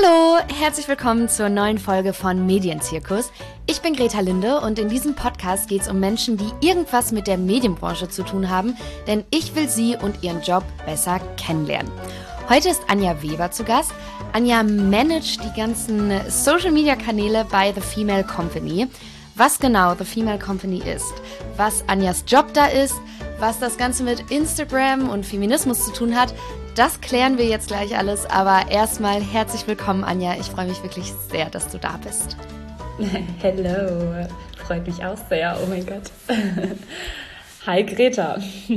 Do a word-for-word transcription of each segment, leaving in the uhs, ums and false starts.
Hallo, herzlich willkommen zur neuen Folge von Medienzirkus. Ich bin Greta Linde und in diesem Podcast geht es um Menschen, die irgendwas mit der Medienbranche zu tun haben, denn ich will sie und ihren Job besser kennenlernen. Heute ist Anja Weber zu Gast. Anja managt die ganzen Social-Media-Kanäle bei The Female Company. Was genau The Female Company ist, was Anjas Job da ist, was das Ganze mit Instagram und Feminismus zu tun hat, das klären wir jetzt gleich alles, aber erstmal herzlich willkommen, Anja. Ich freue mich wirklich sehr, dass du da bist. Hello, freut mich auch sehr, oh mein Gott. Hi Greta.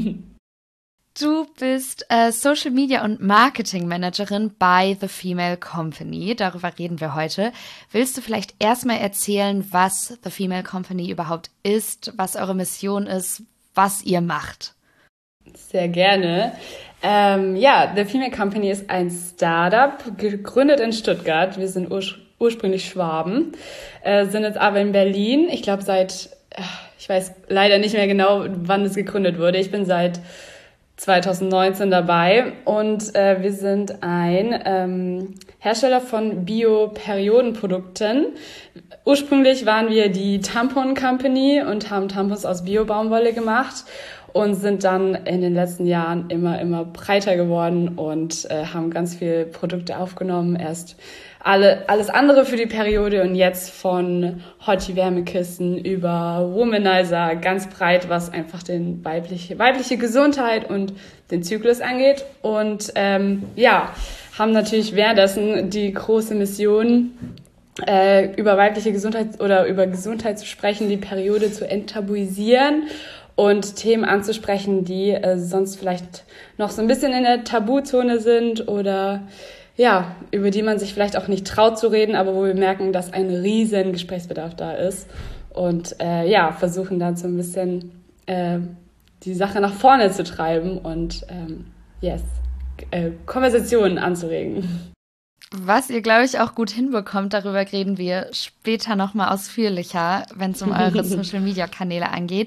Du bist äh, Social Media und Marketing Managerin bei The Female Company. Darüber reden wir heute. Willst du vielleicht erstmal erzählen, was The Female Company überhaupt ist, was eure Mission ist, was ihr macht? Sehr gerne. Ähm, ja, The Female Company ist ein Startup, gegründet in Stuttgart. Wir sind ur- ursprünglich Schwaben, äh, sind jetzt aber in Berlin. Ich glaube seit, ich weiß leider nicht mehr genau, wann es gegründet wurde. Ich bin seit zwanzig neunzehn dabei und äh, wir sind ein ähm, Hersteller von Bio-Periodenprodukten. Ursprünglich waren wir die Tampon Company und haben Tampons aus Bio-Baumwolle gemacht und sind dann in den letzten Jahren immer, immer breiter geworden und äh, haben ganz viele Produkte aufgenommen. Erst alle, alles andere für die Periode und jetzt von Hottie-Wärmekissen über Womanizer, ganz breit, was einfach den weibliche, weibliche Gesundheit und den Zyklus angeht. Und ähm, ja, haben natürlich währenddessen die große Mission, äh, über weibliche Gesundheit oder über Gesundheit zu sprechen, die Periode zu enttabuisieren und Themen anzusprechen, die äh, sonst vielleicht noch so ein bisschen in der Tabuzone sind oder ja, über die man sich vielleicht auch nicht traut zu reden, aber wo wir merken, dass ein riesen Gesprächsbedarf da ist und äh, ja, versuchen dann so ein bisschen äh, die Sache nach vorne zu treiben und ähm, yes, äh, Konversationen anzuregen. Was ihr, glaube ich, auch gut hinbekommt, darüber reden wir später nochmal ausführlicher, wenn es um eure Social-Media-Kanäle angeht.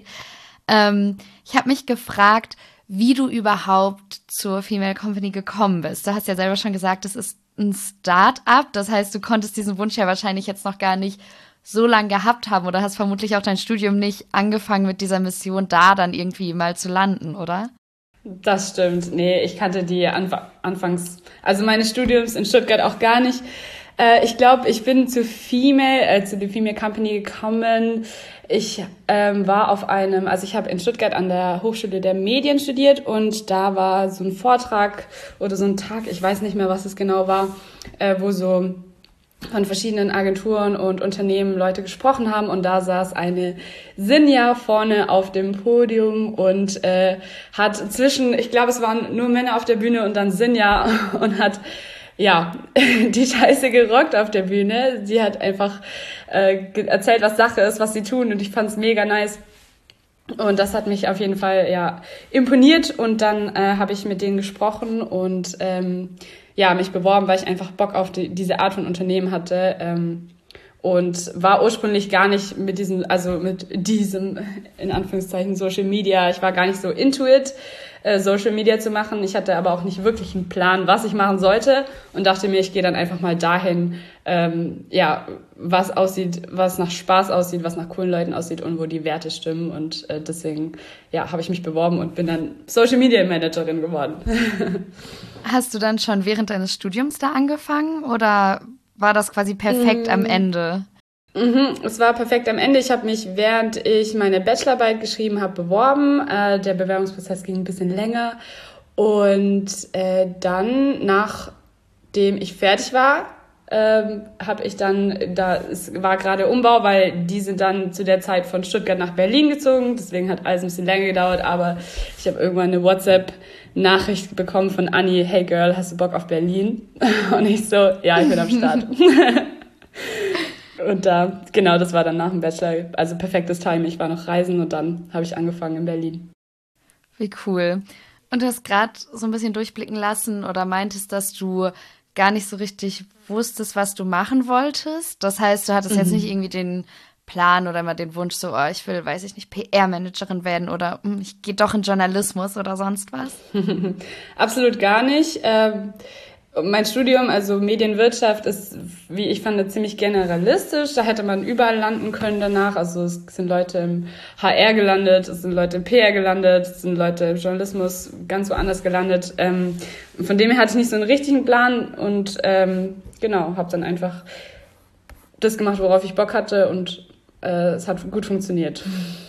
Ähm, ich habe mich gefragt, wie du überhaupt zur Female Company gekommen bist. Du hast ja selber schon gesagt, es ist ein Start-up. Das heißt, du konntest diesen Wunsch ja wahrscheinlich jetzt noch gar nicht so lange gehabt haben oder hast vermutlich auch dein Studium nicht angefangen mit dieser Mission, da dann irgendwie mal zu landen, oder? Das stimmt. Nee, ich kannte die Anf- anfangs, also meines Studiums in Stuttgart auch gar nicht. Äh, ich glaube, ich bin zu Female, äh, zu der Female Company gekommen. Ich ähm, war auf einem, also ich habe in Stuttgart an der Hochschule der Medien studiert und da war so ein Vortrag oder so ein Tag, ich weiß nicht mehr, was es genau war, äh, wo so von verschiedenen Agenturen und Unternehmen Leute gesprochen haben und da saß eine Sinja vorne auf dem Podium und äh, hat zwischen, ich glaube, es waren nur Männer auf der Bühne und dann Sinja und hat ja, die Scheiße gerockt auf der Bühne. Sie hat einfach äh, erzählt, was Sache ist, was sie tun und ich fand's mega nice. Und das hat mich auf jeden Fall ja imponiert und dann äh, habe ich mit denen gesprochen und ähm, ja mich beworben, weil ich einfach Bock auf die, diese Art von Unternehmen hatte ähm, und war ursprünglich gar nicht mit diesem, also mit diesem in Anführungszeichen Social Media. Ich war gar nicht so into it, äh, Social Media zu machen. Ich hatte aber auch nicht wirklich einen Plan, was ich machen sollte und dachte mir, ich gehe dann einfach mal dahin, ähm, ja, was aussieht, was nach Spaß aussieht, was nach coolen Leuten aussieht und wo die Werte stimmen. Und äh, deswegen, ja, habe ich mich beworben und bin dann Social Media Managerin geworden. Hast du dann schon während deines Studiums da angefangen oder war das quasi perfekt mm. am Ende? Mhm, es war perfekt am Ende. Ich habe mich, während ich meine Bachelorarbeit geschrieben habe, beworben. Äh, der Bewerbungsprozess ging ein bisschen länger. Und äh, dann, nachdem ich fertig war, ähm, habe ich dann, da es war gerade Umbau, weil die sind dann zu der Zeit von Stuttgart nach Berlin gezogen. Deswegen hat alles ein bisschen länger gedauert. Aber ich habe irgendwann eine WhatsApp-Nachricht bekommen von Anni: Hey Girl, hast du Bock auf Berlin? Und ich so, ja, ich bin am Start. Und da, genau, das war dann nach dem Bachelor, also perfektes Timing. Ich war noch reisen und dann habe ich angefangen in Berlin. Wie cool. Und du hast gerade so ein bisschen durchblicken lassen oder meintest, dass du gar nicht so richtig wusstest, was du machen wolltest. Das heißt, du hattest mhm. jetzt nicht irgendwie den Plan oder immer den Wunsch so, oh, ich will, weiß ich nicht, P R-Managerin werden oder hm, ich gehe doch in Journalismus oder sonst was? Absolut gar nicht. Ähm, mein Studium, also Medienwirtschaft, ist, wie ich fand, ziemlich generalistisch. Da hätte man überall landen können danach. Also es sind Leute im H R gelandet, es sind Leute im P R gelandet, es sind Leute im Journalismus ganz woanders gelandet. Ähm, von dem her hatte ich nicht so einen richtigen Plan und ähm, genau, habe dann einfach das gemacht, worauf ich Bock hatte und äh, es hat gut funktioniert.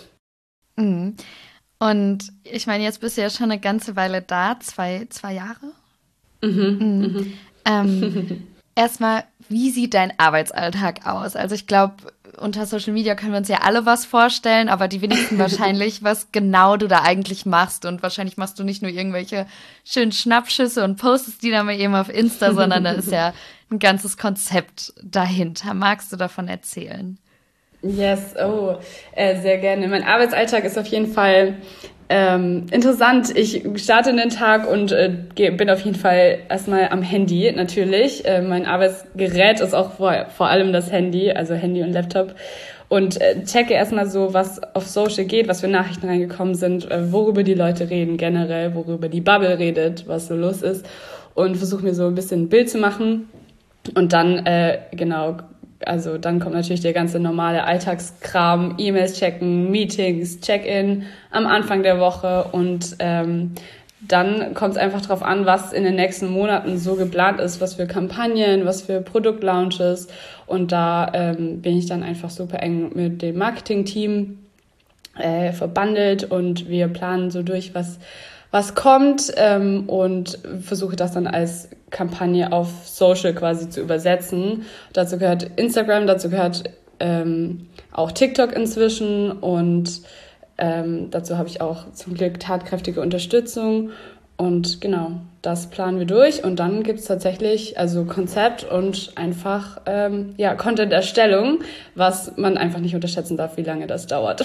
Mhm. Und ich meine, jetzt bist du ja schon eine ganze Weile da, zwei, zwei Jahre? Mhm. Mhm. Mhm. Ähm, erstmal, wie sieht dein Arbeitsalltag aus? Also ich glaube, unter Social Media können wir uns ja alle was vorstellen, aber die wenigsten wahrscheinlich, was genau du da eigentlich machst. Und wahrscheinlich machst du nicht nur irgendwelche schönen Schnappschüsse und postest die dann mal eben auf Insta, sondern da ist ja ein ganzes Konzept dahinter. Magst du davon erzählen? Yes, oh, äh, sehr gerne. Mein Arbeitsalltag ist auf jeden Fall ähm, interessant. Ich starte in den Tag und äh, bin auf jeden Fall erstmal am Handy, natürlich. Äh, mein Arbeitsgerät ist auch vor, vor allem das Handy, also Handy und Laptop. Und äh, checke erstmal so, was auf Social geht, was für Nachrichten reingekommen sind, äh, worüber die Leute reden generell, worüber die Bubble redet, was so los ist. Und versuche mir so ein bisschen ein Bild zu machen. Und dann, äh, genau, also dann kommt natürlich der ganze normale Alltagskram, E-Mails checken, Meetings, Check-in am Anfang der Woche und ähm, dann kommt es einfach drauf an, was in den nächsten Monaten so geplant ist, was für Kampagnen, was für Produktlaunches und da ähm, bin ich dann einfach super eng mit dem Marketing-Team äh, verbandelt und wir planen so durch, was was kommt ähm, und versuche das dann als Kampagne auf Social quasi zu übersetzen. Dazu gehört Instagram, dazu gehört ähm, auch TikTok inzwischen und ähm, dazu habe ich auch zum Glück tatkräftige Unterstützung und genau, das planen wir durch und dann gibt's tatsächlich also Konzept und einfach ähm, ja Content-Erstellung, was man einfach nicht unterschätzen darf, wie lange das dauert.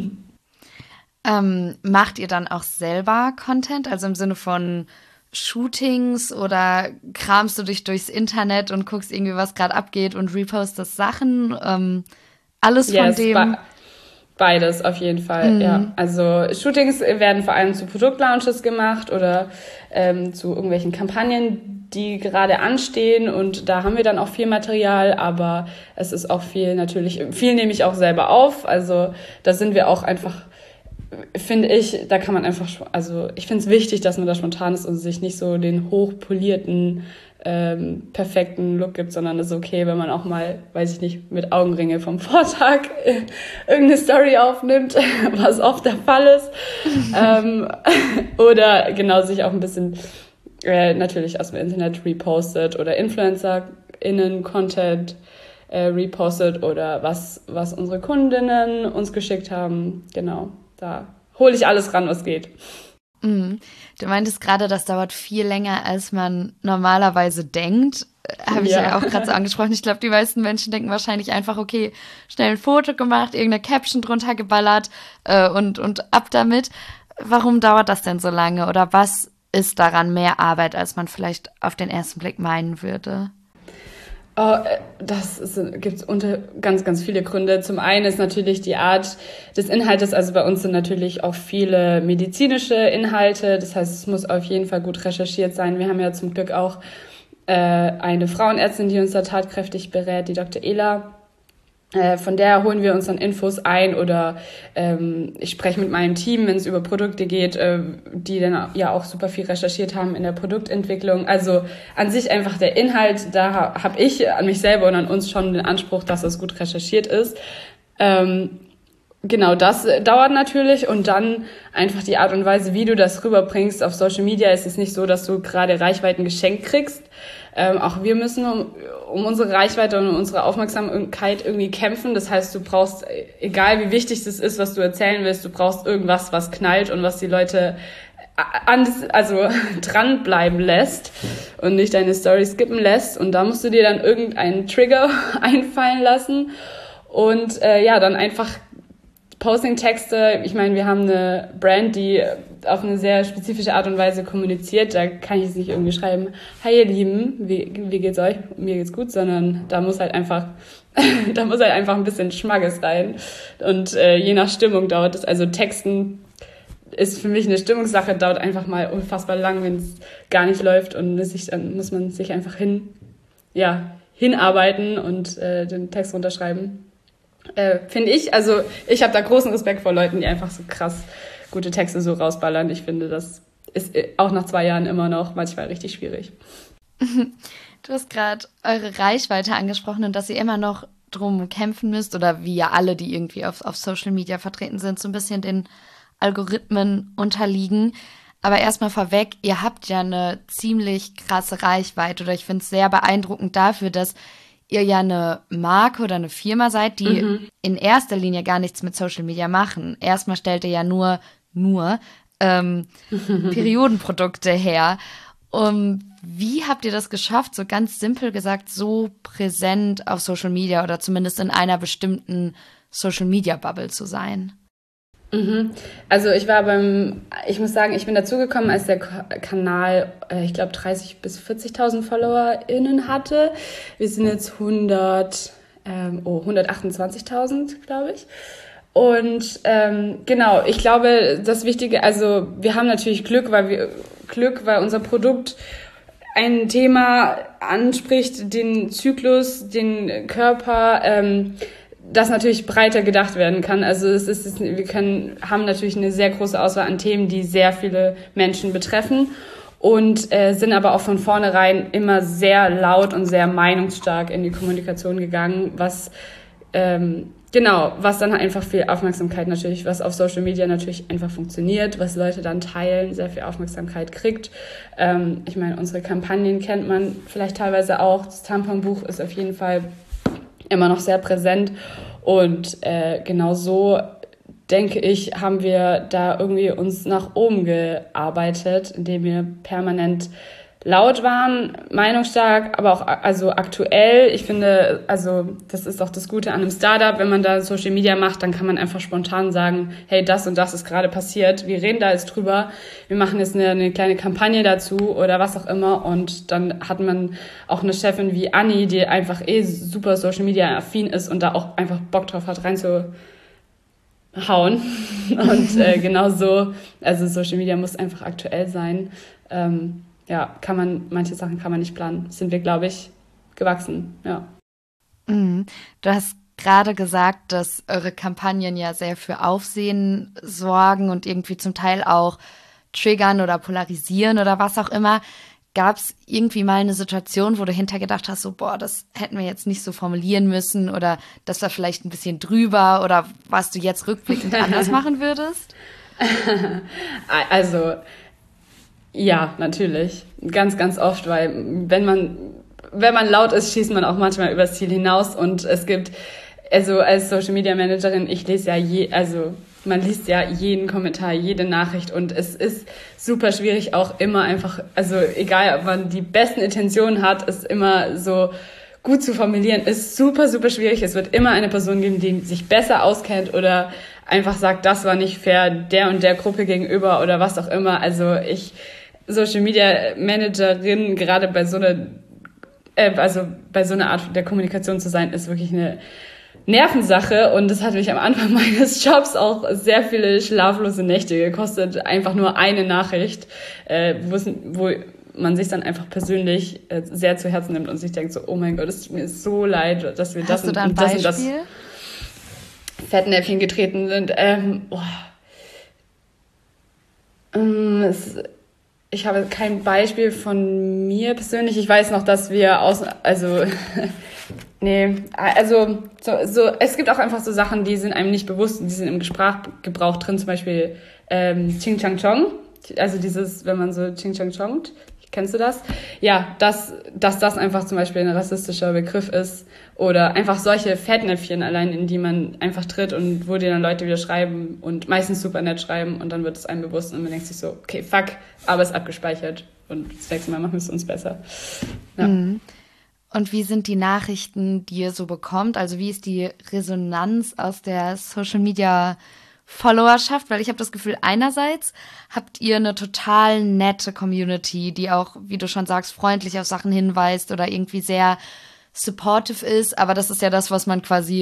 Ähm, macht ihr dann auch selber Content, also im Sinne von Shootings oder kramst du dich durchs Internet und guckst irgendwie, was gerade abgeht und repostest Sachen? Ähm, alles von Yes, dem? Be- beides auf jeden Fall, Mhm. ja. Also Shootings werden vor allem zu Produktlaunches gemacht oder ähm, zu irgendwelchen Kampagnen, die gerade anstehen und da haben wir dann auch viel Material, aber es ist auch viel natürlich, viel nehme ich auch selber auf, also da sind wir auch einfach finde ich, da kann man einfach, also ich finde es wichtig, dass man da spontan ist und sich nicht so den hochpolierten, ähm, perfekten Look gibt, sondern es ist okay, wenn man auch mal, weiß ich nicht, mit Augenringe vom Vortag äh, irgendeine Story aufnimmt, was oft der Fall ist. ähm, oder genau sich auch ein bisschen äh, natürlich aus dem Internet repostet oder InfluencerInnen Content äh, repostet oder was, was unsere Kundinnen uns geschickt haben, genau. Da hole ich alles ran, was geht. Mhm. Du meintest gerade, das dauert viel länger, als man normalerweise denkt. Habe ich ja, ja auch gerade so angesprochen. Ich glaube, die meisten Menschen denken wahrscheinlich einfach, okay, schnell ein Foto gemacht, irgendeine Caption drunter geballert äh, und, und ab damit. Warum dauert das denn so lange? Oder was ist daran mehr Arbeit, als man vielleicht auf den ersten Blick meinen würde? Oh, das gibt es unter ganz, ganz viele Gründe. Zum einen ist natürlich die Art des Inhaltes, also bei uns sind natürlich auch viele medizinische Inhalte, das heißt, es muss auf jeden Fall gut recherchiert sein. Wir haben ja zum Glück auch äh, eine Frauenärztin, die uns da tatkräftig berät, die Doktor Ela. Äh, von der holen wir uns dann Infos ein oder ähm, ich spreche mit meinem Team, wenn es über Produkte geht, äh, die dann ja auch super viel recherchiert haben in der Produktentwicklung. Also an sich einfach der Inhalt, da ha- habe ich an mich selber und an uns schon den Anspruch, dass es gut recherchiert ist. Ähm, Genau, das äh, dauert natürlich und dann einfach die Art und Weise, wie du das rüberbringst auf Social Media. Es ist nicht so, dass du gerade Reichweiten geschenkt kriegst. Ähm, auch wir müssen um, um unsere Reichweite und um unsere Aufmerksamkeit irgendwie kämpfen. Das heißt, du brauchst, egal wie wichtig es ist, was du erzählen willst, du brauchst irgendwas, was knallt und was die Leute an, also dranbleiben lässt und nicht deine Story skippen lässt. Und da musst du dir dann irgendeinen Trigger einfallen lassen und äh, ja, dann einfach Posting-Texte, ich meine, wir haben eine Brand, die auf eine sehr spezifische Art und Weise kommuniziert. Da kann ich jetzt nicht irgendwie schreiben, hi ihr Lieben, wie, wie geht's euch? Mir geht's gut, sondern da muss halt einfach, da muss halt einfach ein bisschen Schmackes rein. Und äh, je nach Stimmung dauert es, also Texten ist für mich eine Stimmungssache, dauert einfach mal unfassbar lang, wenn es gar nicht läuft und sich, dann muss man sich einfach hin, ja, hinarbeiten und äh, den Text runterschreiben. Äh, finde ich, also ich habe da großen Respekt vor Leuten, die einfach so krass gute Texte so rausballern. Ich finde, das ist auch nach zwei Jahren immer noch manchmal richtig schwierig. Du hast gerade eure Reichweite angesprochen und dass ihr immer noch drum kämpfen müsst oder wie ja alle, die irgendwie auf, auf Social Media vertreten sind, so ein bisschen den Algorithmen unterliegen. Aber erstmal vorweg, ihr habt ja eine ziemlich krasse Reichweite oder ich finde es sehr beeindruckend dafür, dass ihr ja eine Marke oder eine Firma seid, die mhm. in erster Linie gar nichts mit Social Media machen. Erstmal stellt ihr ja nur, nur ähm, Periodenprodukte her. Um, wie habt ihr das geschafft, so ganz simpel gesagt, so präsent auf Social Media oder zumindest in einer bestimmten Social Media Bubble zu sein? Mhm. Also ich war beim, ich muss sagen, ich bin dazugekommen, als der Kanal, äh, ich glaube, dreißig bis vierzigtausend FollowerInnen hatte. Wir sind jetzt hundert, ähm, oh, hundertachtundzwanzigtausend, glaube ich. Und ähm, genau, ich glaube, das Wichtige, also wir haben natürlich Glück, weil wir Glück, weil unser Produkt ein Thema anspricht, den Zyklus, den Körper, ähm, das natürlich breiter gedacht werden kann. Also es ist, wir können, haben natürlich eine sehr große Auswahl an Themen, die sehr viele Menschen betreffen und äh, sind aber auch von vornherein immer sehr laut und sehr meinungsstark in die Kommunikation gegangen, was ähm, genau, was dann einfach viel Aufmerksamkeit natürlich, was auf Social Media natürlich einfach funktioniert, was Leute dann teilen, sehr viel Aufmerksamkeit kriegt. Ähm, ich meine, unsere Kampagnen kennt man vielleicht teilweise auch. Das Tamponbuch ist auf jeden Fall immer noch sehr präsent und äh, genau so, denke ich, haben wir da irgendwie uns nach oben gearbeitet, indem wir permanent laut waren, meinungsstark, aber auch also aktuell. Ich finde, also das ist auch das Gute an einem Startup, wenn man da Social Media macht, dann kann man einfach spontan sagen, hey, das und das ist gerade passiert, wir reden da jetzt drüber, wir machen jetzt eine, eine kleine Kampagne dazu oder was auch immer und dann hat man auch eine Chefin wie Anni, die einfach eh super Social Media affin ist und da auch einfach Bock drauf hat, reinzuhauen. Und äh, genau so, also Social Media muss einfach aktuell sein. Ähm, ja, kann man, manche Sachen kann man nicht planen. Sind wir, glaube ich, gewachsen, ja. Mhm. Du hast gerade gesagt, dass eure Kampagnen ja sehr für Aufsehen sorgen und irgendwie zum Teil auch triggern oder polarisieren oder was auch immer. Gab es irgendwie mal eine Situation, wo du hinterher gedacht hast, so, boah, das hätten wir jetzt nicht so formulieren müssen oder das war vielleicht ein bisschen drüber oder was du jetzt rückblickend anders machen würdest? Also, ja, natürlich. Ganz, ganz oft, weil wenn man, wenn man laut ist, schießt man auch manchmal übers Ziel hinaus und es gibt, also als Social Media Managerin, ich lese ja je, also man liest ja jeden Kommentar, jede Nachricht und es ist super schwierig auch immer einfach, also egal, ob man die besten Intentionen hat, ist immer so gut zu formulieren, ist super, super schwierig. Es wird immer eine Person geben, die sich besser auskennt oder einfach sagt, das war nicht fair der und der Gruppe gegenüber oder was auch immer. Also ich, Social Media Managerin, gerade bei so einer, äh, also bei so einer Art der Kommunikation zu sein, ist wirklich eine Nervensache und das hat mich am Anfang meines Jobs auch sehr viele schlaflose Nächte gekostet. Einfach nur eine Nachricht, äh, wo man sich dann einfach persönlich äh, sehr zu Herzen nimmt und sich denkt so, oh mein Gott, es tut mir so leid, dass wir Hast das du und, da ein und das Beispiel? und das Fettnäpfchen getreten sind. Ähm, oh. ähm, es, ich habe kein Beispiel von mir persönlich. Ich weiß noch, dass wir aus, also nee, also so, so, es gibt auch einfach so Sachen, die sind einem nicht bewusst, die sind im Sprachgebrauch drin, zum Beispiel ähm, Ching Chang Chong, also dieses, wenn man so Ching Chang Chongt, kennst du das? Ja, dass, dass das einfach zum Beispiel ein rassistischer Begriff ist oder einfach solche Fettnäpfchen allein, in die man einfach tritt und wo dir dann Leute wieder schreiben und meistens super nett schreiben und dann wird es einem bewusst und man denkt sich so, okay, fuck, aber es ist abgespeichert und das nächste Mal machen wir es uns besser. Ja. Mhm. Und wie sind die Nachrichten, die ihr so bekommt? Also wie ist die Resonanz aus der Social Media Followerschaft? Weil ich habe das Gefühl, einerseits habt ihr eine total nette Community, die auch, wie du schon sagst, freundlich auf Sachen hinweist oder irgendwie sehr supportive ist. Aber das ist ja das, was man quasi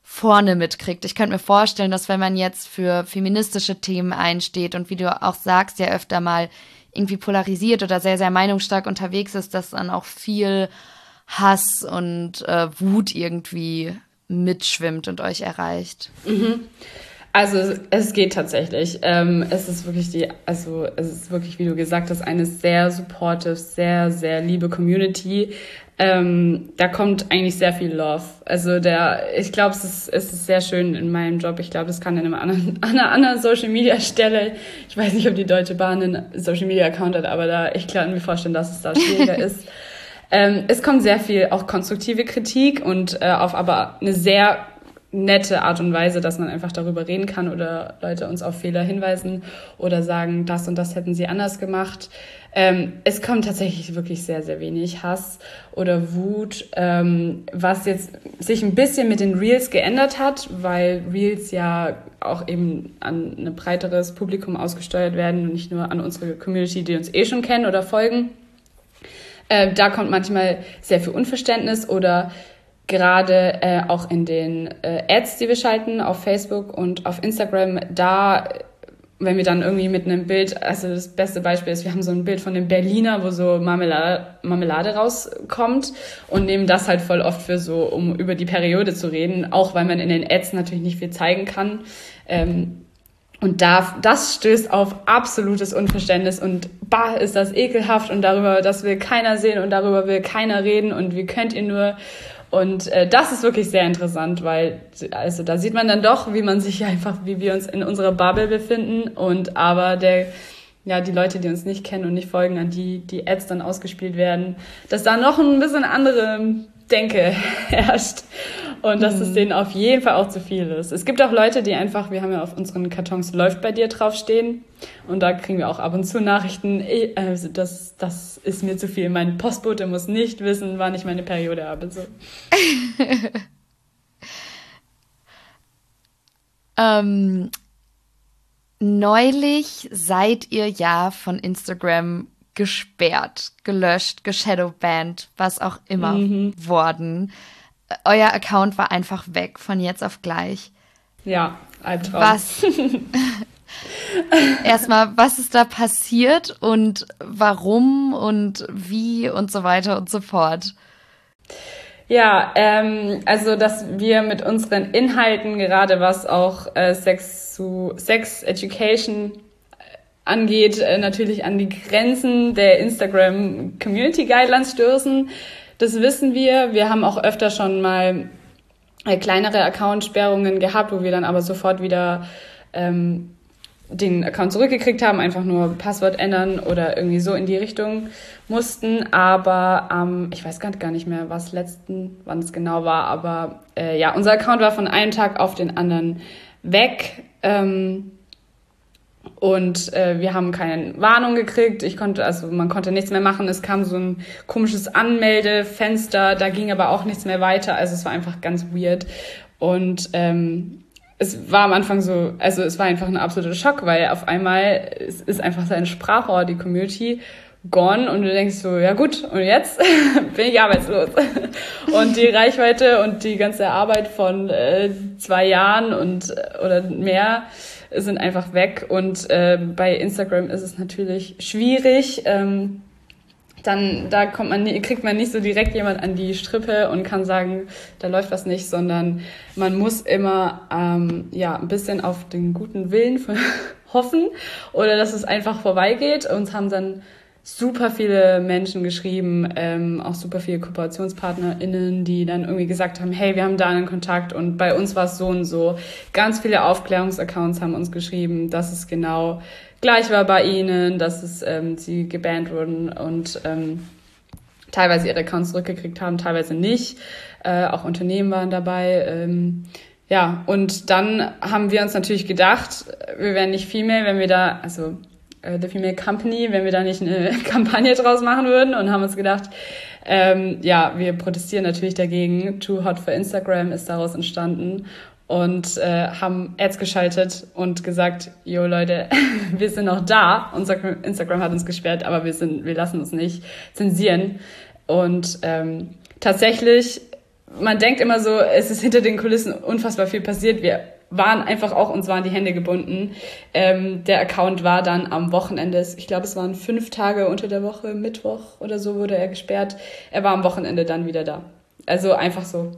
vorne mitkriegt. Ich könnte mir vorstellen, dass wenn man jetzt für feministische Themen einsteht und wie du auch sagst, ja öfter mal irgendwie polarisiert oder sehr, sehr meinungsstark unterwegs ist, dass dann auch viel Hass und äh, Wut irgendwie mitschwimmt und euch erreicht. Mhm. Also es geht tatsächlich. Ähm, es ist wirklich die, also es ist wirklich, wie du gesagt hast, eine sehr supportive, sehr, sehr liebe Community. Ähm, da kommt eigentlich sehr viel Love. Also der, ich glaube, es ist, es ist sehr schön in meinem Job. Ich glaube, das kann in einem anderen, an einer anderen Social Media Stelle. Ich weiß nicht, ob die Deutsche Bahn einen Social Media Account hat, aber da, ich kann mir vorstellen, dass es da schwieriger ist. Ähm, es kommt sehr viel auch konstruktive Kritik und äh, auf aber eine sehr nette Art und Weise, dass man einfach darüber reden kann oder Leute uns auf Fehler hinweisen oder sagen, das und das hätten sie anders gemacht. Ähm, es kommt tatsächlich wirklich sehr, sehr wenig Hass oder Wut, ähm, was jetzt sich ein bisschen mit den Reels geändert hat, weil Reels ja auch eben an ein breiteres Publikum ausgesteuert werden und nicht nur an unsere Community, die uns eh schon kennen oder folgen. Äh, da kommt manchmal sehr viel Unverständnis oder gerade äh, auch in den äh, Ads, die wir schalten auf Facebook und auf Instagram, da, wenn wir dann irgendwie mit einem Bild, also das beste Beispiel ist, wir haben so ein Bild von dem Berliner, wo so Marmelade, Marmelade rauskommt und nehmen das halt voll oft für so, um über die Periode zu reden, auch weil man in den Ads natürlich nicht viel zeigen kann. Ähm, Und da, das stößt auf absolutes Unverständnis und bah, ist das ekelhaft und darüber, das will keiner sehen und darüber will keiner reden und wie könnt ihr nur. Und äh, das ist wirklich sehr interessant, weil also da sieht man dann doch, wie man sich einfach, wie wir uns in unserer Bubble befinden und aber der, ja, die Leute, die uns nicht kennen und nicht folgen, an die die Ads dann ausgespielt werden, dass da noch ein bisschen andere Denke herrscht und dass mhm. es denen auf jeden Fall auch zu viel ist. Es gibt auch Leute, die einfach, wir haben ja auf unseren Kartons läuft bei dir draufstehen und da kriegen wir auch ab und zu Nachrichten, also das, das ist mir zu viel. Mein Postbote muss nicht wissen, wann ich meine Periode habe. So. ähm, neulich seid ihr ja von Instagram gesperrt, gelöscht, geshadowbanned, was auch immer mhm. worden. Euer Account war einfach weg, von jetzt auf gleich. Ja, Albtraum. Was? Erstmal, was ist da passiert und warum und wie und so weiter und so fort? Ja, ähm, also dass wir mit unseren Inhalten, gerade was auch äh, Sex zu Sex Education angeht, äh, natürlich an die Grenzen der Instagram Community Guidelines stoßen. Das wissen wir. Wir haben auch öfter schon mal äh, kleinere Account-Sperrungen gehabt, wo wir dann aber sofort wieder ähm, den Account zurückgekriegt haben, einfach nur Passwort ändern oder irgendwie so in die Richtung mussten. Aber ähm, ich weiß gar nicht mehr, was letzten, wann es genau war, aber äh, ja, unser Account war von einem Tag auf den anderen weg. Ähm, Und äh, wir haben keine Warnung gekriegt. Ich konnte, also man konnte nichts mehr machen. Es kam so ein komisches Anmeldefenster, da ging aber auch nichts mehr weiter. Also es war einfach ganz weird. Und ähm, es war am Anfang so, also es war einfach ein absoluter Schock, weil auf einmal es ist einfach seine Sprachrohr, die Community, gone und du denkst so, ja gut, und jetzt bin ich arbeitslos. Und die Reichweite und die ganze Arbeit von äh, zwei Jahren und oder mehr sind einfach weg. Und äh, bei Instagram ist es natürlich schwierig. Ähm, dann da kommt man, kriegt man nicht so direkt jemand an die Strippe und kann sagen, da läuft was nicht, sondern man muss immer ähm, ja ein bisschen auf den guten Willen hoffen oder dass es einfach vorbeigeht. Uns haben dann super viele Menschen geschrieben, ähm, auch super viele KooperationspartnerInnen, die dann irgendwie gesagt haben, hey, wir haben da einen Kontakt und bei uns war es so und so. Ganz viele Aufklärungsaccounts haben uns geschrieben, dass es genau gleich war bei ihnen, dass es ähm, sie gebannt wurden und ähm, teilweise ihre Accounts zurückgekriegt haben, teilweise nicht. Äh, auch Unternehmen waren dabei. Ähm, ja, und dann haben wir uns natürlich gedacht, wir wären nicht Female, wenn wir da, also The Female Company, wenn wir da nicht eine Kampagne draus machen würden und haben uns gedacht, ähm, ja, wir protestieren natürlich dagegen. Too Hot for Instagram ist daraus entstanden und äh, haben Ads geschaltet und gesagt, yo Leute, wir sind noch da. Unser Instagram hat uns gesperrt, aber wir sind, wir lassen uns nicht zensieren. Und ähm, tatsächlich man denkt immer so, es ist hinter den Kulissen unfassbar viel passiert. Wir waren einfach auch, uns waren die Hände gebunden. Ähm, der Account war dann am Wochenende, ich glaube, es waren fünf Tage unter der Woche, Mittwoch oder so wurde er gesperrt. Er war am Wochenende dann wieder da. Also einfach so.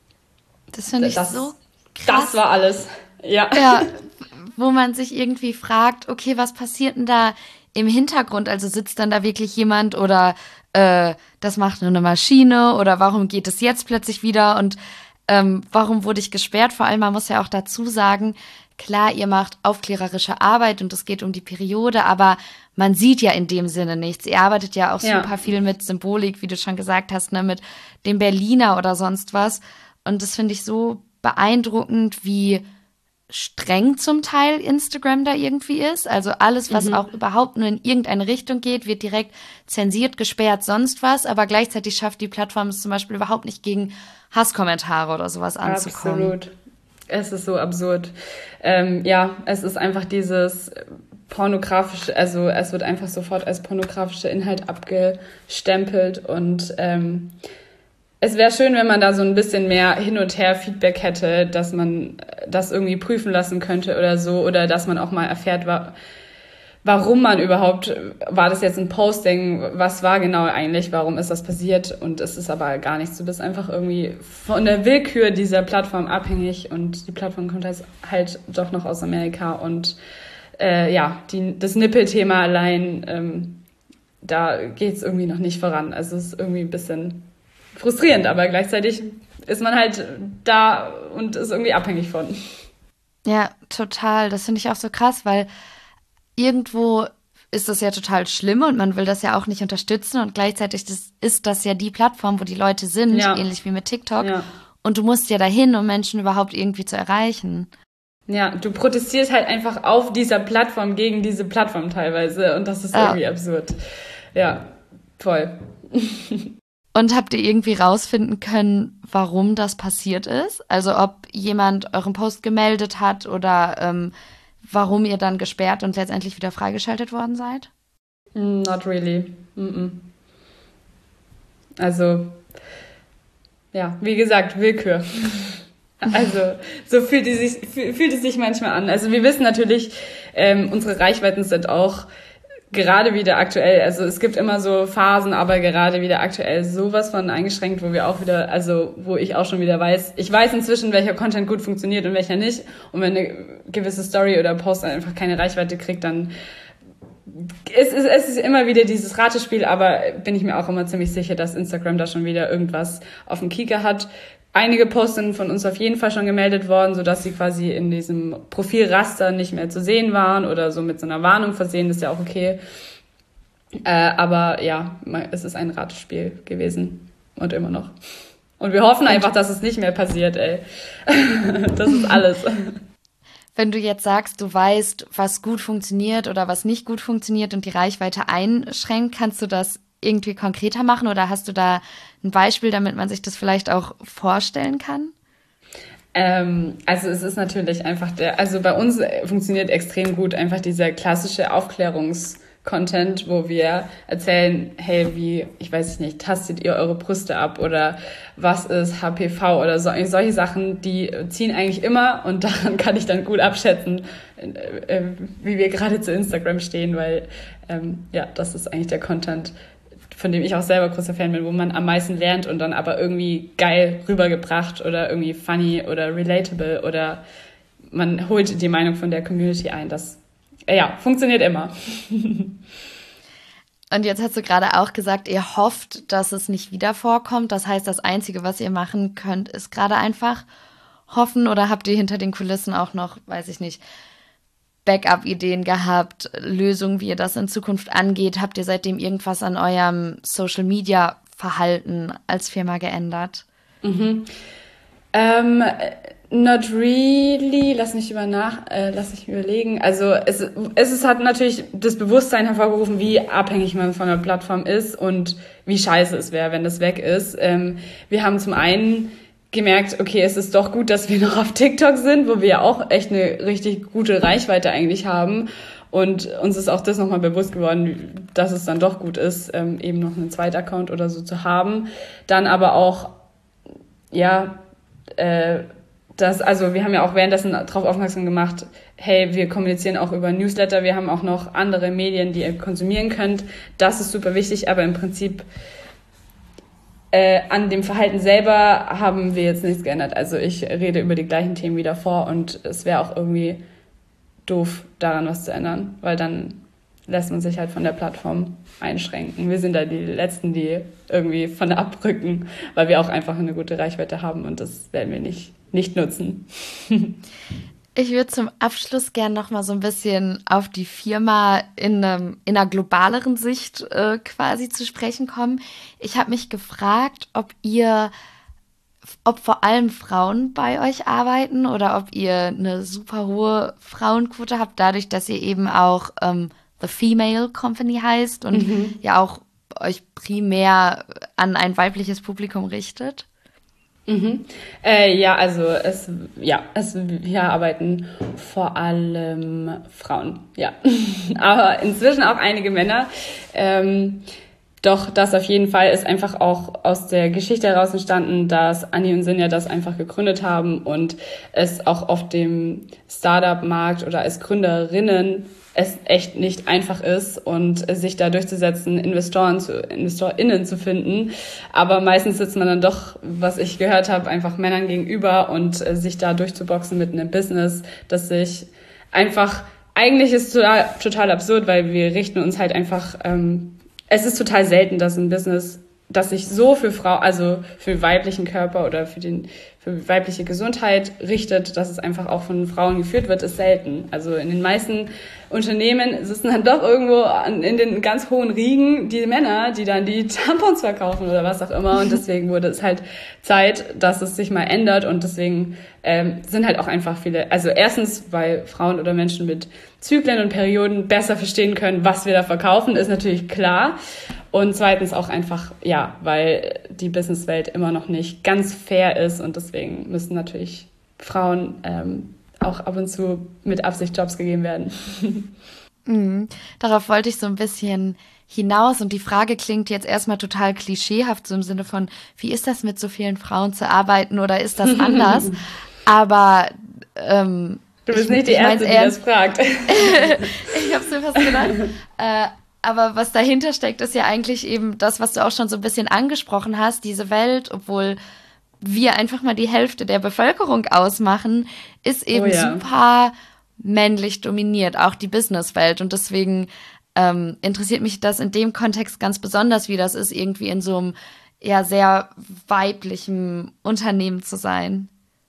Das finde ich das, so krass. Das war alles. Ja. Ja, wo man sich irgendwie fragt, okay, was passiert denn da im Hintergrund? Also sitzt dann da wirklich jemand oder äh, das macht nur eine Maschine oder warum geht es jetzt plötzlich wieder und ähm, warum wurde ich gesperrt? Vor allem, man muss ja auch dazu sagen, klar, ihr macht aufklärerische Arbeit und es geht um die Periode, aber man sieht ja in dem Sinne nichts. Ihr arbeitet ja auch Ja. super viel mit Symbolik, wie du schon gesagt hast, ne, mit dem Berliner oder sonst was. Und das finde ich so beeindruckend, wie streng zum Teil Instagram da irgendwie ist. Also alles, was auch überhaupt nur in irgendeine Richtung geht, wird direkt zensiert, gesperrt, sonst was. Aber gleichzeitig schafft die Plattform es zum Beispiel überhaupt nicht, gegen Hasskommentare oder sowas anzukommen. Absolut. Es ist so absurd. Ähm, ja, es ist einfach dieses pornografische, also es wird einfach sofort als pornografischer Inhalt abgestempelt und ähm, es wäre schön, wenn man da so ein bisschen mehr Hin- und Her-Feedback hätte, dass man das irgendwie prüfen lassen könnte oder so, oder dass man auch mal erfährt, wa- warum man überhaupt, war das jetzt ein Posting, was war genau eigentlich, warum ist das passiert, und es ist aber gar nichts. Du bist einfach irgendwie von der Willkür dieser Plattform abhängig und die Plattform kommt halt, halt doch noch aus Amerika und äh, ja, die, das Nippelthema allein, ähm, da geht's irgendwie noch nicht voran. Also es ist irgendwie ein bisschen frustrierend, aber gleichzeitig ist man halt da und ist irgendwie abhängig von. Ja, total. Das finde ich auch so krass, weil irgendwo ist das ja total schlimm und man will das ja auch nicht unterstützen und gleichzeitig das, ist das ja die Plattform, wo die Leute sind, Ja. ähnlich wie mit TikTok. Ja. Und du musst ja dahin, um Menschen überhaupt irgendwie zu erreichen. Ja, du protestierst halt einfach auf dieser Plattform gegen diese Plattform teilweise und das ist Ja. irgendwie absurd. Ja, voll. Und habt ihr irgendwie rausfinden können, warum das passiert ist? Also ob jemand euren Post gemeldet hat oder ähm, warum ihr dann gesperrt und letztendlich wieder freigeschaltet worden seid? Not really. Mm-mm. Also, ja, wie gesagt, Willkür. Also, so fühlt es sich, fühlt es sich manchmal an. Also, wir wissen natürlich, ähm, unsere Reichweiten sind auch gerade wieder aktuell, also es gibt immer so Phasen, aber gerade wieder aktuell sowas von eingeschränkt, wo wir auch wieder, also wo ich auch schon wieder weiß, ich weiß inzwischen, welcher Content gut funktioniert und welcher nicht. Und wenn eine gewisse Story oder Post einfach keine Reichweite kriegt, dann es ist, es ist immer wieder dieses Ratespiel, aber bin ich mir auch immer ziemlich sicher, dass Instagram da schon wieder irgendwas auf dem Kieker hat. Einige Posts sind von uns auf jeden Fall schon gemeldet worden, sodass sie quasi in diesem Profilraster nicht mehr zu sehen waren oder so mit so einer Warnung versehen, das ist ja auch okay. Äh, aber ja, es ist ein Ratespiel gewesen und immer noch. Und wir hoffen einfach, dass es nicht mehr passiert, ey. Das ist alles. Wenn du jetzt sagst, du weißt, was gut funktioniert oder was nicht gut funktioniert und die Reichweite einschränkt, kannst du das irgendwie konkreter machen oder hast du da ein Beispiel, damit man sich das vielleicht auch vorstellen kann? Ähm, also es ist natürlich einfach der, also bei uns funktioniert extrem gut einfach dieser klassische Aufklärungs-Content, wo wir erzählen, hey, wie, ich weiß nicht, tastet ihr eure Brüste ab oder was ist H P V oder so, solche Sachen, die ziehen eigentlich immer und daran kann ich dann gut abschätzen, äh, wie wir gerade zu Instagram stehen, weil ähm, ja, das ist eigentlich der Content, von dem ich auch selber großer Fan bin, wo man am meisten lernt und dann aber irgendwie geil rübergebracht oder irgendwie funny oder relatable oder man holt die Meinung von der Community ein. Das, ja, funktioniert immer. Und jetzt hast du gerade auch gesagt, ihr hofft, dass es nicht wieder vorkommt. Das heißt, das Einzige, was ihr machen könnt, ist gerade einfach hoffen, oder habt ihr hinter den Kulissen auch noch, weiß ich nicht, Backup-Ideen gehabt, Lösungen, wie ihr das in Zukunft angeht? Habt ihr seitdem irgendwas an eurem Social-Media-Verhalten als Firma geändert? Mhm. Ähm, not really. Lass mich über nach, äh, lass mich überlegen. Also es, es, es hat natürlich das Bewusstsein hervorgerufen, wie abhängig man von der Plattform ist und wie scheiße es wäre, wenn das weg ist. Ähm, wir haben zum einen gemerkt, okay, es ist doch gut, dass wir noch auf TikTok sind, wo wir ja auch echt eine richtig gute Reichweite eigentlich haben. Und uns ist auch das nochmal bewusst geworden, dass es dann doch gut ist, ähm, eben noch einen zweiten Account oder so zu haben. Dann aber auch, ja, äh, das, also wir haben ja auch währenddessen darauf aufmerksam gemacht, hey, wir kommunizieren auch über Newsletter, wir haben auch noch andere Medien, die ihr konsumieren könnt. Das ist super wichtig, aber im Prinzip äh, an dem Verhalten selber haben wir jetzt nichts geändert. Also ich rede über die gleichen Themen wie davor und es wäre auch irgendwie doof, daran was zu ändern, weil dann lässt man sich halt von der Plattform einschränken. Wir sind da die Letzten, die irgendwie von der abrücken, weil wir auch einfach eine gute Reichweite haben und das werden wir nicht, nicht nutzen. Ich würde zum Abschluss gerne noch mal so ein bisschen auf die Firma in, einem, in einer globaleren Sicht äh, quasi zu sprechen kommen. Ich habe mich gefragt, ob ihr, ob vor allem Frauen bei euch arbeiten oder ob ihr eine super hohe Frauenquote habt, dadurch, dass ihr eben auch ähm, The Female Company heißt und mhm. ja auch euch primär an ein weibliches Publikum richtet. Mhm. Äh, ja, also es, ja, es, wir arbeiten vor allem Frauen, ja, aber inzwischen auch einige Männer. Ähm, doch das auf jeden Fall ist einfach auch aus der Geschichte heraus entstanden, dass Anni und Sinja das einfach gegründet haben und es auch auf dem Startup-Markt oder als Gründerinnen es echt nicht einfach ist und sich da durchzusetzen, Investoren zu, InvestorInnen zu finden. Aber meistens sitzt man dann doch, was ich gehört habe, einfach Männern gegenüber und sich da durchzuboxen mit einem Business, das sich einfach, eigentlich ist es total, total absurd, weil wir richten uns halt einfach, ähm, es ist total selten, dass ein Business, das sich so für Frau, also für weiblichen Körper oder für den für weibliche Gesundheit richtet, dass es einfach auch von Frauen geführt wird, ist selten. Also in den meisten Unternehmen sitzen dann doch irgendwo an, in den ganz hohen Riegen die Männer, die dann die Tampons verkaufen oder was auch immer. Und deswegen wurde es halt Zeit, dass es sich mal ändert. Und deswegen ähm, sind halt auch einfach viele, also erstens, weil Frauen oder Menschen mit Zyklen und Perioden besser verstehen können, was wir da verkaufen, ist natürlich klar. Und zweitens auch einfach, ja, weil die Businesswelt immer noch nicht ganz fair ist und deswegen müssen natürlich Frauen ähm, auch ab und zu mit Absicht Jobs gegeben werden. Mhm. Darauf wollte ich so ein bisschen hinaus und die Frage klingt jetzt erstmal total klischeehaft, so im Sinne von, wie ist das mit so vielen Frauen zu arbeiten oder ist das anders? Aber ähm, du bist ich, nicht die Erste, die das fragt. Ich hab's mir fast gedacht. äh, Aber was dahinter steckt, ist ja eigentlich eben das, was du auch schon so ein bisschen angesprochen hast, diese Welt, obwohl wir einfach mal die Hälfte der Bevölkerung ausmachen, ist eben oh ja. super männlich dominiert, auch die Businesswelt. Und deswegen ähm, interessiert mich das in dem Kontext ganz besonders, wie das ist, irgendwie in so einem ja sehr weiblichen Unternehmen zu sein.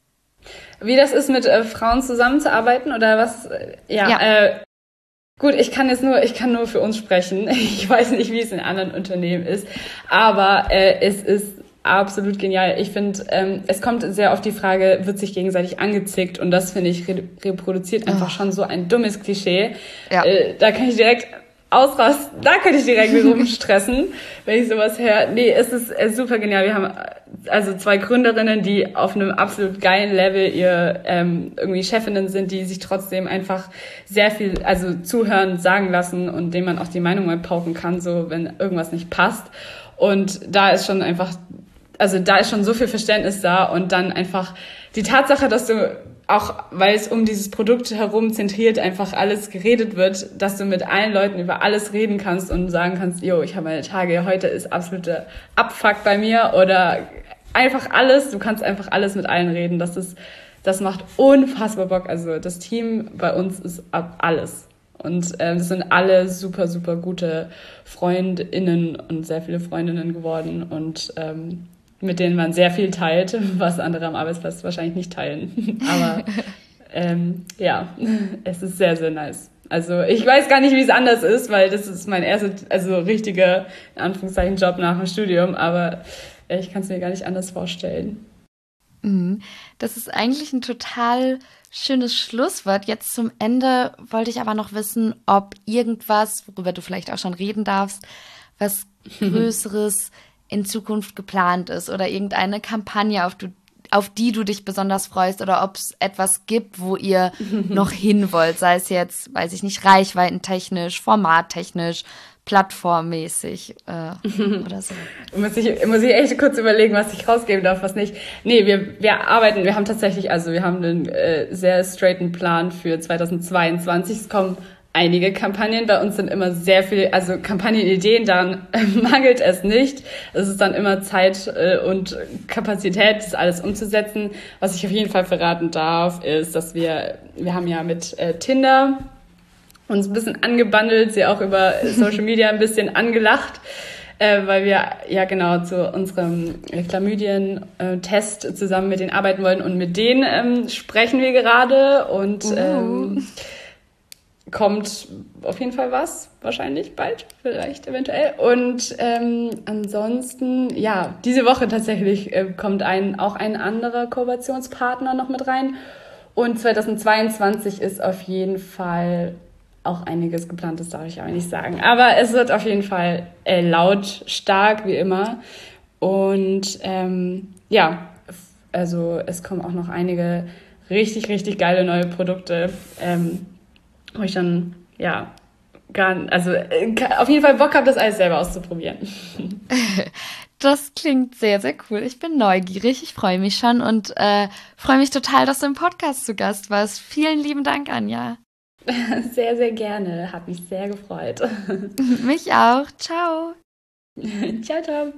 Wie das ist, mit äh, Frauen zusammenzuarbeiten oder was? Ja, ja. Äh, Gut, ich kann jetzt nur, ich kann nur für uns sprechen. Ich weiß nicht, wie es in anderen Unternehmen ist, aber äh, es ist absolut genial. Ich finde, ähm, es kommt sehr auf die Frage, wird sich gegenseitig angezickt und das, finde ich, re- reproduziert einfach oh. schon so ein dummes Klischee. Ja. Äh, da kann ich direkt ausrasten, da könnte ich direkt rumstressen, wenn ich sowas höre. Nee, es ist, es ist super genial. Wir haben also zwei Gründerinnen, die auf einem absolut geilen Level ihr ähm, irgendwie Chefinnen sind, die sich trotzdem einfach sehr viel, also zuhören, sagen lassen und denen man auch die Meinung mal pauken kann, so wenn irgendwas nicht passt. Und da ist schon einfach, also da ist schon so viel Verständnis da und dann einfach die Tatsache, dass du auch, weil es um dieses Produkt herum zentriert einfach alles geredet wird, dass du mit allen Leuten über alles reden kannst und sagen kannst, yo, ich habe meine Tage, heute ist absolute Abfuck bei mir oder einfach alles, du kannst einfach alles mit allen reden, das ist, das macht unfassbar Bock, also das Team bei uns ist ab alles und äh, das sind alle super, super gute FreundInnen und sehr viele Freundinnen geworden und ähm, mit denen man sehr viel teilt, was andere am Arbeitsplatz wahrscheinlich nicht teilen. Aber ähm, ja, es ist sehr, sehr nice. Also ich weiß gar nicht, wie es anders ist, weil das ist mein erster, also richtiger, in Anführungszeichen, Job nach dem Studium, aber ich kann es mir gar nicht anders vorstellen. Das ist eigentlich ein total schönes Schlusswort. Jetzt zum Ende wollte ich aber noch wissen, ob irgendwas, worüber du vielleicht auch schon reden darfst, was Größeres in Zukunft geplant ist oder irgendeine Kampagne, auf, du, auf die du dich besonders freust oder ob es etwas gibt, wo ihr noch hin wollt, sei es jetzt, weiß ich nicht, reichweitentechnisch, formattechnisch, plattformmäßig äh, oder so. muss, ich, muss ich echt kurz überlegen, was ich rausgeben darf, was nicht. Nee, wir, wir arbeiten, wir haben tatsächlich, also wir haben einen äh, sehr straighten Plan für zweitausendzweiundzwanzig. Es kommen einige Kampagnen. Bei uns sind immer sehr viel, also Kampagnenideen, daran äh, mangelt es nicht. Es ist dann immer Zeit äh, und Kapazität, das alles umzusetzen. Was ich auf jeden Fall verraten darf, ist, dass wir, wir haben ja mit äh, Tinder uns ein bisschen angebandelt, sie auch über Social Media ein bisschen angelacht, äh, weil wir ja genau zu unserem Chlamydien-Test zusammen mit denen arbeiten wollen und mit denen ähm, sprechen wir gerade und uh. ähm, kommt auf jeden Fall was, wahrscheinlich bald, vielleicht eventuell. Und ähm, ansonsten, ja, diese Woche tatsächlich äh, kommt ein auch ein anderer Kooperationspartner noch mit rein und zweitausendzweiundzwanzig ist auf jeden Fall auch einiges geplant, das darf ich aber nicht sagen. Aber es wird auf jeden Fall äh, laut, stark, wie immer. Und ähm, ja, also es kommen auch noch einige richtig, richtig geile neue Produkte, ähm, wo ich dann, ja, gar, also äh, auf jeden Fall Bock habe, das alles selber auszuprobieren. Das klingt sehr, sehr cool. Ich bin neugierig, ich freue mich schon und äh, freue mich total, dass du im Podcast zu Gast warst. Vielen lieben Dank, Anja. Sehr, sehr gerne. Hat mich sehr gefreut. Mich auch. Ciao. Ciao, ciao.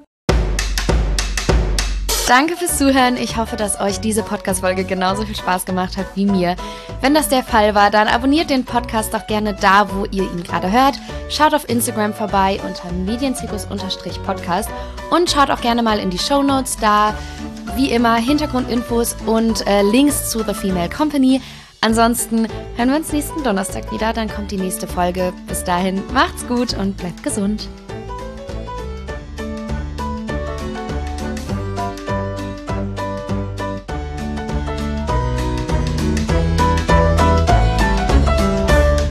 Danke fürs Zuhören. Ich hoffe, dass euch diese Podcast-Folge genauso viel Spaß gemacht hat wie mir. Wenn das der Fall war, dann abonniert den Podcast doch gerne da, wo ihr ihn gerade hört. Schaut auf Instagram vorbei unter medienzirkus-podcast und schaut auch gerne mal in die Shownotes da. Wie immer Hintergrundinfos und äh, Links zu The Female Company. Ansonsten hören wir uns nächsten Donnerstag wieder, dann kommt die nächste Folge. Bis dahin, macht's gut und bleibt gesund.